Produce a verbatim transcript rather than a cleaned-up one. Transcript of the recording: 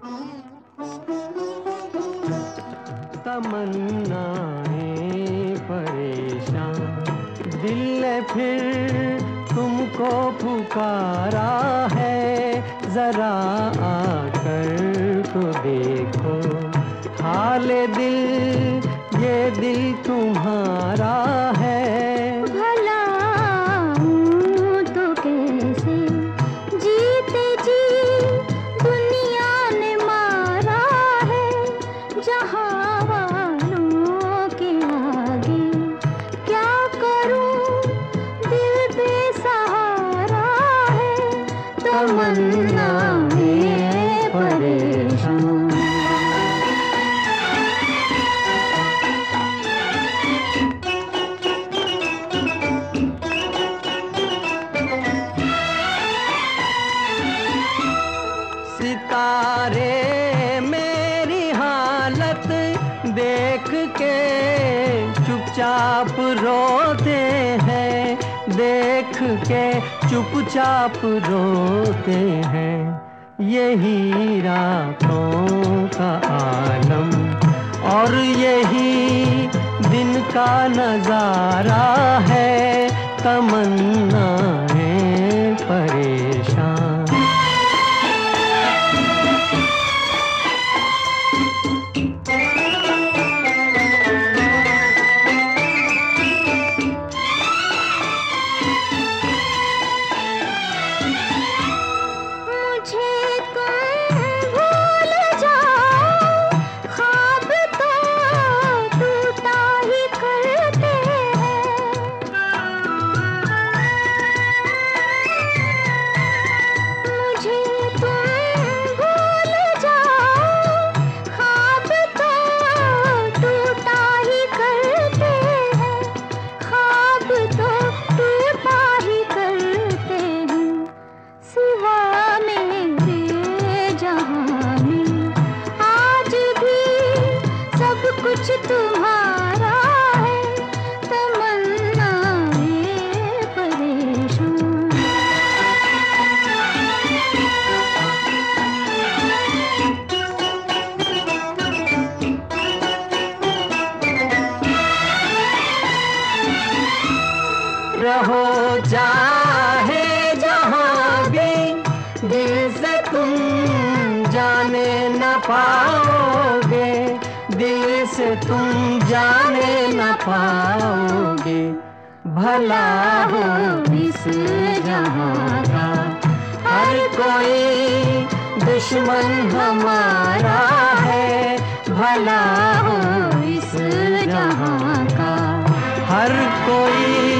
तमन्नाएं परेशान, दिल ने फिर तुमको पुकारा है, जरा आकर तो देखो हाले दिल, ये दिल तुम्हारा है। भला हूँ तो कैसे जीते जी दुनिया ने मारा है, जहाँ वालों के आगे क्या करूँ, दिल बेसहारा है। तमन्नाएं परेशान। सितारे मेरी हालत देख के चुपचाप रोते हैं, देख के चुपचाप रोते हैं। यही रातों का आलम और यही दिन का नजारा है। तमन्नाएं परेशान। कुछ तुम्हारा है, तमन्नाएं परेशान। रहो चाहे जहाँ भी, दिल से तुम जाने न पाओगे, दिल से तुम जाने न पाओगे। भला हो इस जहां का हर कोई दुश्मन हमारा है। भला हो इस जहां का हर कोई